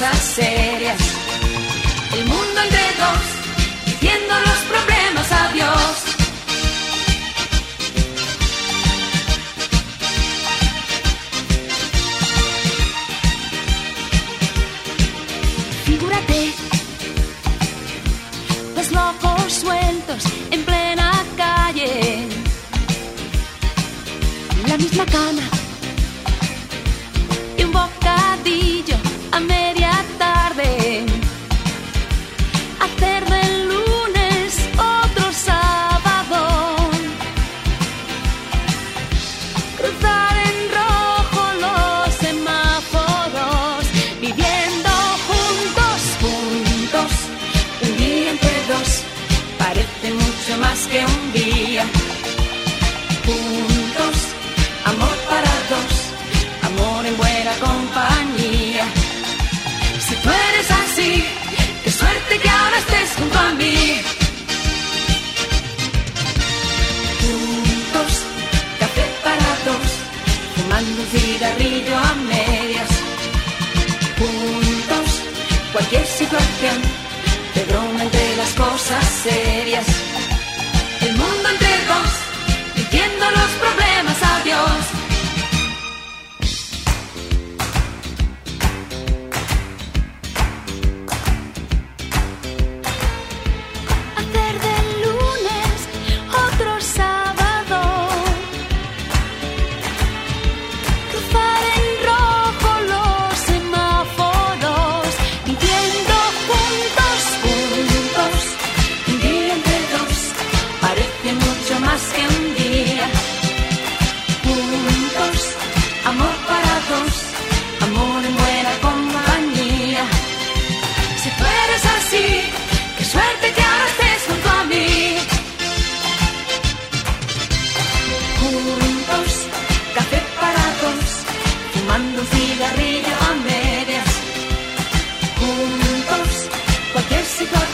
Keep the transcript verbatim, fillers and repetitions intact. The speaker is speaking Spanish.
cosas serias. El mundo entre dos, diciendo los problemas adiós. Figúrate, dos locos sueltos en plena calle, la misma cama y un bocadillo a media tarde. Hacer del lunes otro sábado, cruzar en rojo los semáforos, viviendo juntos, juntos, un día entre dos, parece mucho más que un día. Juntos, amor para dos, amor en buena compañía. Si tú eres así, qué suerte que ahora estés junto a mí. Juntos, café para dos, fumando un cigarrillo a medias. Juntos, cualquier situación, de broma entre las cosas serias. El mundo entre dos, diciendo los problemas adiós. Hacer del lunes otro sábado, cruzar en rojo los semáforos, viviendo juntos, juntos, un día entre dos, parece mucho más que un día. Juntos, amor para dos, amor en buena compañía. Si tú eres así, qué suerte que ahora estés junto a mí. Juntos, café para dos, fumando un cigarrillo a medias. Juntos, cualquier situación,